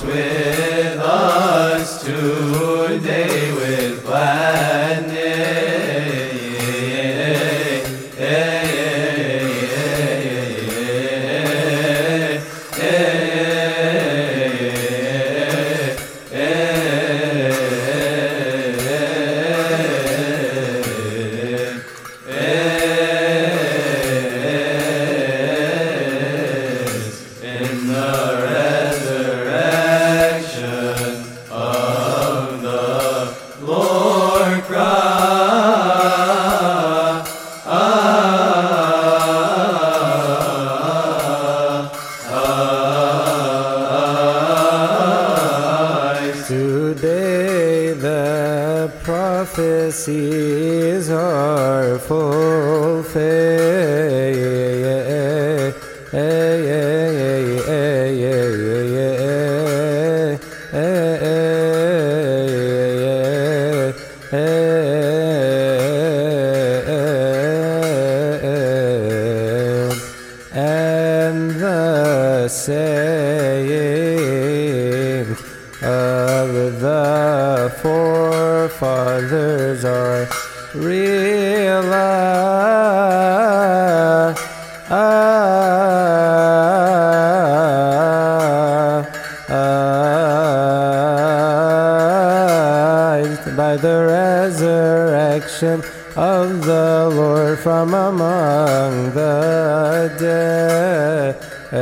with us today with in the resurrection of the Lord Christ. Today the prophecies are and the sayings of the forefathers are realized by the resurrection of the Lord from among the dead.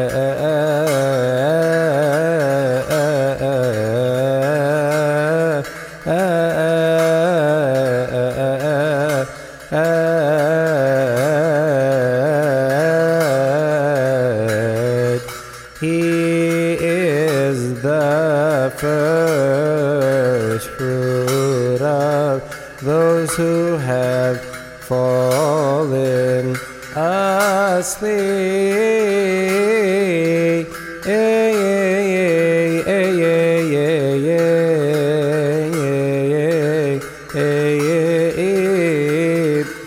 He is the first fruit of those who have fallen asleep. Hey,